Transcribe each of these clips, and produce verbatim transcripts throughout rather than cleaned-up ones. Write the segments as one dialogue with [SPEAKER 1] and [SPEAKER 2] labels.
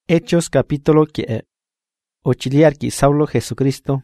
[SPEAKER 1] Hechos capítulo que ochiliarki Saulo Jesucristo.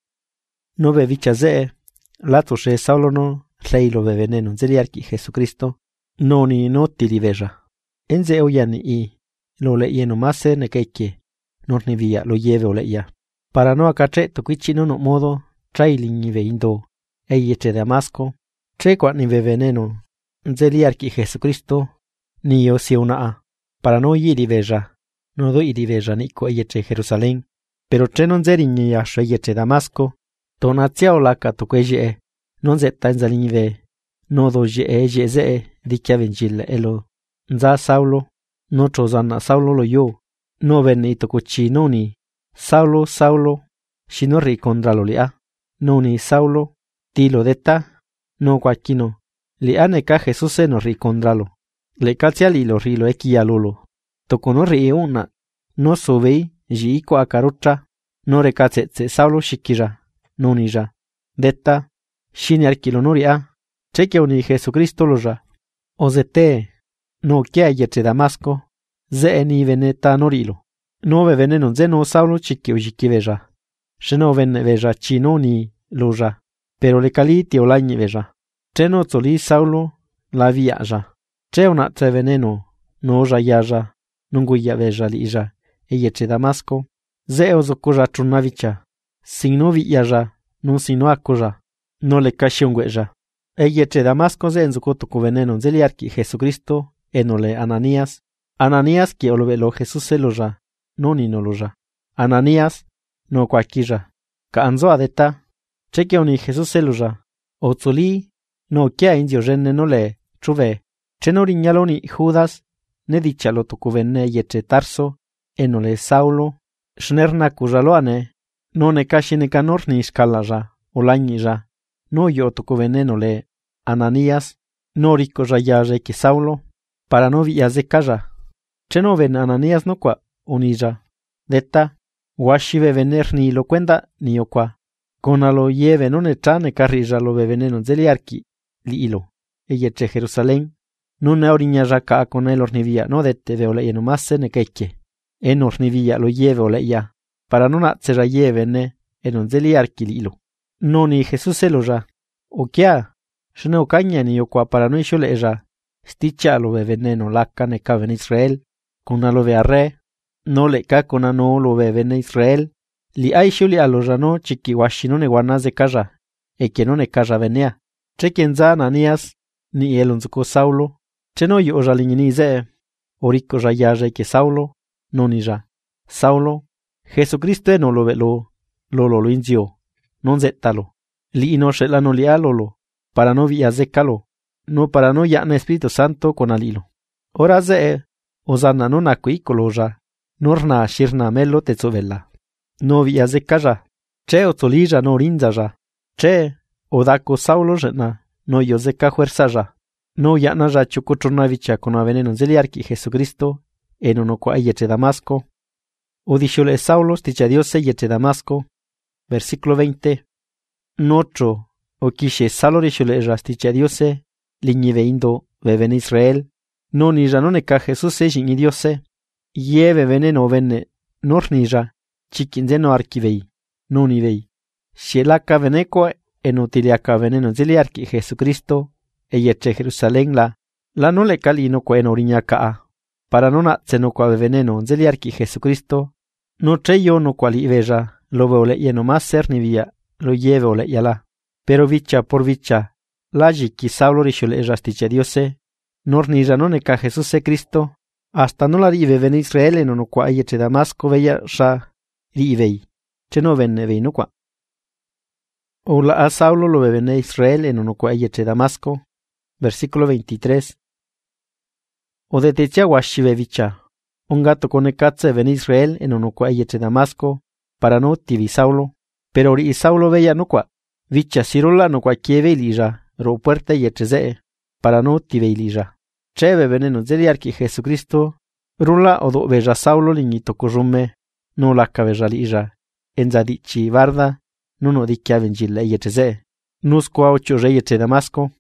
[SPEAKER 1] No bebicha zee, latushe Saulo no, leilo be veneno zeliarki Jesucristo, no ni no tiliveja. Enze oyani i, lo le yeno mase ne keike, no ni via lo lleve o le ya. Para no acache toquichi no no modo, traili ni ve indo, eyeche de Damasco, tre qua ni ve veneno, zeliarki Jesucristo, ni yo si una a, para no yili veja. No do iriveja nico eyeche Jerusalén, pero tre non zeri ni yasho eyeche Damasco, tonazia o laka toqueje, non zeta nzalinive, no do je eje ze, dikia vengile elo, nza Saulo, no chozana Saulo lo yo, no venne itokuchi noni, Saulo, Saulo, shinori condralo lia, noni Saulo, tilo deta, no quaquino, liane ka Jesuse no ricondralo, le catia lilo rilo equia lolo. Tokono ri una, no sobei, jiiko akarucha, no recatsetse Saulo shikira, no nija. Detta, shini arquilonoria, cheque uni Jesucristo loja. Ozete, no kia yeche Damasco, ze eni veneta norilo. No ve veneno zeno Saulo chique ujikiveja. Sheno venne veja chino ni loja, pero le caliti olañi veja. Cheno zoli Saulo la viaja. Che una tre veneno, no ja yaja. Nunguya veja lija, eyeche Damasco, zeo zokoja trunavicha, signovi yaja, no sino akoja, no le cashiongueja. Eyeche Damasco ze enzukotoku veneno zeliarki Jesucristo, enole Ananías, Ananías que olvelo Jesús eloja, no ni no loja. Ananías, no quaquija, ka anzo adeta, cheque oni Jesús eloja, otzoli, no kia indio renne no le, chuve, chenoriñaloni Judas, ne dichalo tokuvenne yeche Tarso, enole Saulo, shnerna kujaloane, no ne kashine kanor ni iskalaja, olañija, no yo tokuvenne nole Ananías, no rico rayaje que Saulo, para no viaze kaya. Cheno ven Ananías no qua, unija, detta, washive vener ni lo cuenda ni okwa, conalo yeve no ne chane carrija lo veneno zeliarki, li ilo, eyeche Jerusalén. Non ne oriña raka con el ornivia, no dette ve ole no masse ne keike. En ornivia lo lleve ole ya, para non atzera lleve ne, en on zeliarki lilo. No ni Jesús eloja, o kia, shne o caña ni okwa para no ishole eja, sticha lo ve veneno laka ne ka ven Israel, con a lo ve arre, no le ka con a no lo ve ven Israel, li ai shuli aloja no chiki washino ne guanaze kaja, e que no ne kaja venea. Chequenza Ananías, ni el onzuko Saulo, Cheno yo ojaliñini ze, orico rayaje que Saulo, no ni ja. Saulo, Jesucristo no lo velo, lo lo lo inzio, non zettalo. Li no shela no lia lolo, para no via zekalo, no para no ya Espíritu Santo con alilo. Ora ze, ozana no nakui koloja, norna shirna melo tezovella. No via zekaya, che otolija no rinzaja, che, odako Saulo jena, no yo zeka fuerzaja. No ya naja chukutronavicha con a veneno zeliarki Jesucristo, en uno qua yeche Damasco. O dishole Saulo sticha Dios yeche Damasco. Versículo veinte. Nocho, o kishe Saulo dishole rasticha Dios, liñive indo, beben Israel. No ni ja no ne ka Jesús ni Dios. Yeve veneno venne, nor ni ja, chiquinzeno archivei, no ni vei. Shelaka veneco, en utiliaca veneno zeliarki Jesucristo. Eyeche Jerusalén la, la no le calino qua en oriña kaa, para no natse no qua veneno zeliarki Jesucristo, no tre yo no quali veja, lo veo le no más ser ni via, lo llevo le yala, pero vicha por vicha, la jiki Saulo rishole rastiche Diose, nor ni ja no ne ka Jesús e Cristo, hasta no la rive ven Israel en no qua eyeche Damasco veya sha, rivei, che no venne vei no qua. O la a Saulo lo vene Israel en no qua eyeche Damasco. Versículo veintitrés. O de techa washive vicha, un gato con ecatze ven Israel en uno qua eyeche Damasco, para no tivi Saulo, pero ori Saulo veya no qua, vicha sirola no qua kieve ilija, ro puerta eyeche zee, para no tive ilija. Cheve veneno zeliarki Jesucristo, rula o do veja Saulo liñito kurume, no la caveja lija, enza dichi varda, no no dikia vengile eyeche zee, nus qua ocho reyeche Damasco.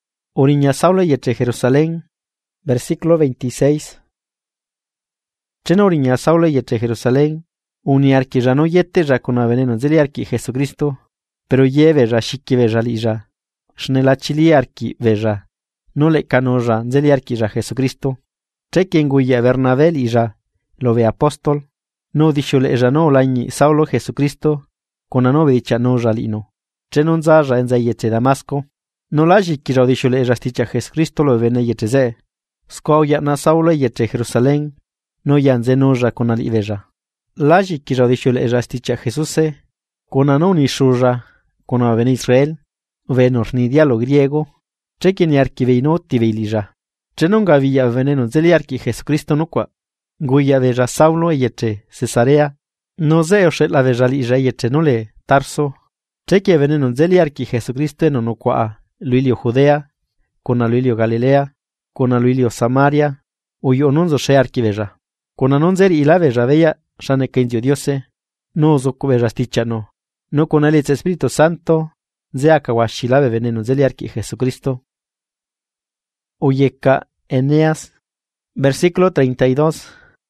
[SPEAKER 1] Oriña Saulo yeche Jerusalén, versículo veintiséis. Chenoriña Saulo yeche Jerusalén, uniarki no yete ja con veneno zeliarki Jesucristo, pero lleve ja shiki veja lija, shnelachiliarki veja, no le canoja zeliarki ja Jesucristo, chekenguya Bernabé lija, lo ve apóstol, no dishule ja no lañi Saulo Jesucristo, con anove dicha no jalino, chenonza ja enza yeche Damasco, no laji ki ja dishule ja sticha Jesucristo lo vene yeche ze, skoya na Saulo yeche Jerusalén, no yanze no ja con ali veja. Laji ki ja dishule ja sticha Jesuse, con anoni shuja, con a ven Israel, venor ni dialo griego, chekin yarki veino ti veilija. Chenonga villa veneno zeliarki Jesucristo no qua, guya veja Saulo yeche Cesarea, no zeo shet la veja lija yeche no le Tarso, cheki veneno zeliarki Jesucristo no no qua, Luilio Judea, con a Luilio Galilea, con a Luilio Samaria, uyo nonzo shearki veja. Con anonzer y la veja veya, shane kendio diose, no zoku veja sticha no. No con el Espíritu Santo, zeaka washilabe veneno zeliarki Jesucristo. Uyeka Eneas, versículo treinta y dos.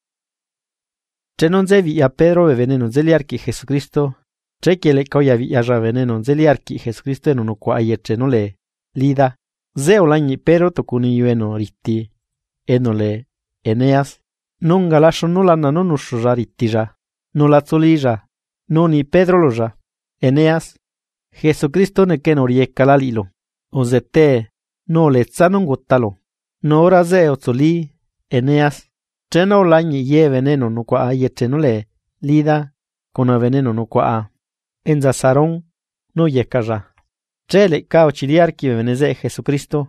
[SPEAKER 1] Chenonze via Pedro be veneno zeliarki Jesucristo, chekiele koya via ja veneno zeliarki Jesucristo en uno kwa yeche no le lida, zeo lañi Pedro tokuni yueno riti, enole Eneas, non galasho no la nanonu shujaritija, no la tzolija, no ni Pedro loja. Eneas, Jesucristo ne ken orieka lalilo, ozete, no le tsanon gotalo, no ora ze otzoli, Eneas, cheno lañi ye veneno no kwa a yeche no le lida, con a veneno no kwa a, enzazaron, no yekaja. Chele ka ochiliarki veneze Jesucristo,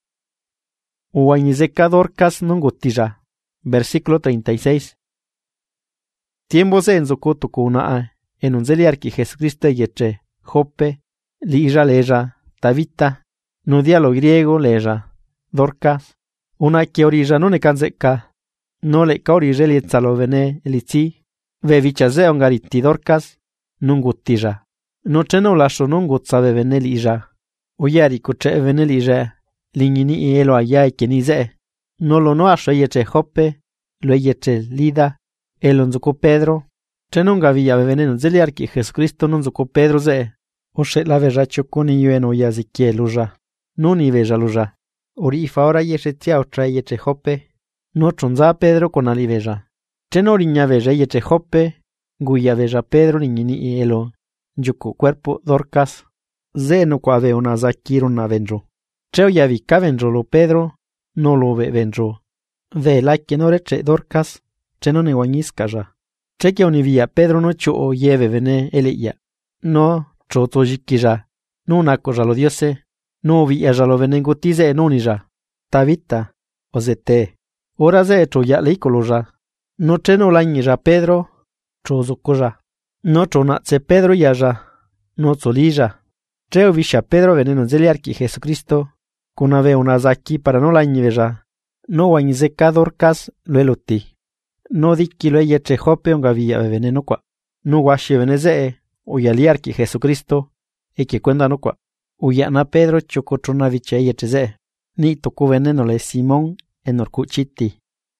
[SPEAKER 1] uañizeka Dorcas non gotija. Versículo treinta y seis. Tiempo se enzokoto kuna a, en un zeliarki Jesucristo yeche, Jope, lija leja, Tabita, no dialo griego leja, Dorcas, una que orija no ne kanzeka, no le ka orija lietzalo vene elici, ve vichaze ongariti Dorcas, nun guttija, no cheno lasho non gutsabe vene lija, oyari kuche vene lija, lingini y elo ayai kenize. No lo no asho yeche Jope, lo yeche Lida, el onzuko Pedro, chenonga villa veneno zeliarki Jesucristo nonzuko Pedro ze, oshe la veja chokuni yueno yazikie luja, no ni veja luja, ori fa ora yeche tia otra yeche Jope, no chonza Pedro con ali veja, chenoriña veja yeche Jope, guya veja Pedro niñini y elo, yuko cuerpo Dorcas, ze no quave una zakiro na venjo, cheo yavi kavenjo lo Pedro, no lo ve venjo. Ve la que no reche Dorcas, che no ne guañizcaja. Che que onivia Pedro no cho o lleve vene eleia. No, cho tojikija. No naco lo diose. No vi a lo venengotize enonija. Tabita, o zete. Ora ze cho ya leikoloja. No che no lañija Pedro, cho zokoja. No cho na tse Pedro yaja. No zolija. Che visha Pedro veneno zeliarki Jesucristo. Con ave una zaki para no la ñiveja, no guañizeka Dorcas lo eloti, no diki lo yeche Jope onga villa veneno qua, no guashi veneze, uyaliarki Jesucristo, e que cuenda no qua, uyana Pedro chocotrona viche yecheze, ni toku veneno le Simón en orcuchiti.